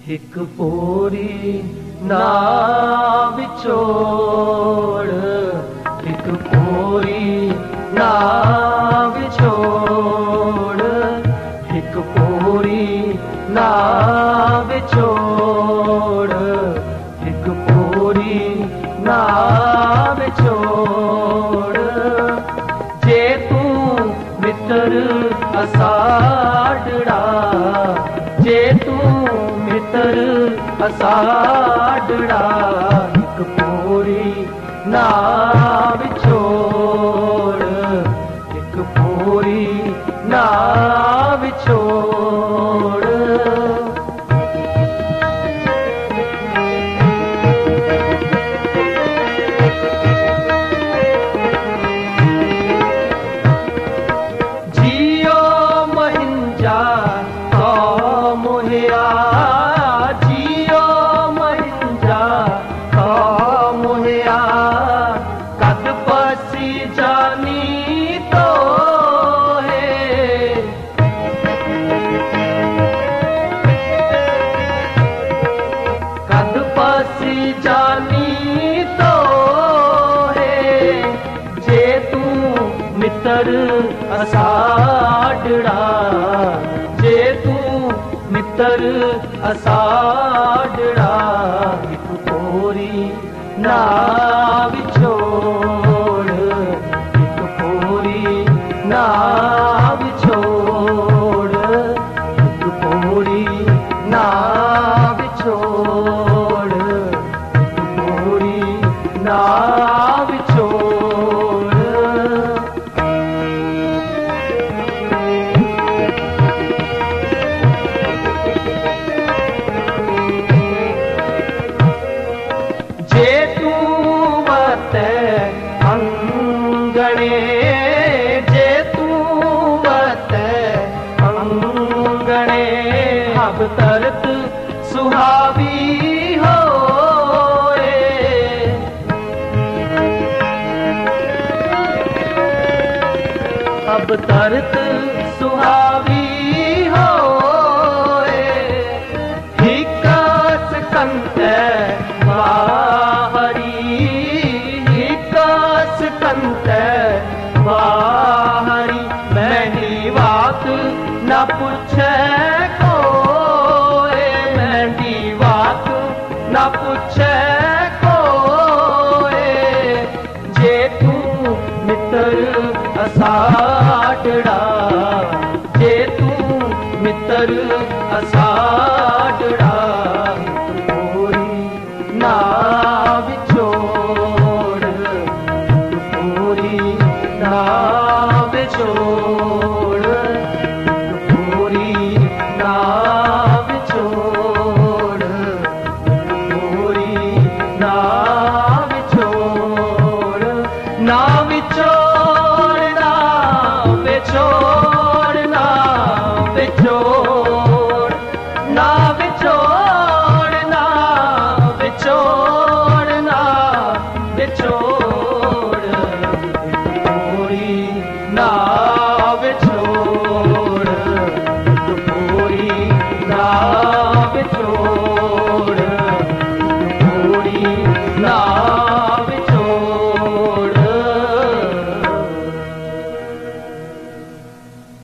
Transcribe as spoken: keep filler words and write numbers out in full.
एक पोरी ना विछोड़, एक पोरी ना विछोड़, एक पोरी ना विछोड़, एक पोरी ना विछोड़। जे तू मित्र असाडड़ा, जे तू मित्र असाडड़ा, एक पोरी ना विछोड़, एक पोरी ना विछोड़। जियो महिंजा तो मोहिया, जियो महिंजा तो मोहिया, कद पसी जानी तो है, कद पसी जानी तो है। जे तू मित्र असाडड़ा, जे तू मित्र असाडड़ा, एक पोरी ना विछोड़, एक पोरी ना विछोड़, एक पोरी ना विछोड़, एक पोरी ना विछोड़। जे तू मत अंगणे, जे तू मत अंगणे, अब तरत सुहावी होए, अब तरत सुहावी होए। हिकस कंते बाहरी, हिकस कंते बाहरी, मेरी बात न पूछे कोई, मेरी बात न पूछे कोई। जे तू मित्र असाडड़ा, जे तू मित्र असाडड़ा,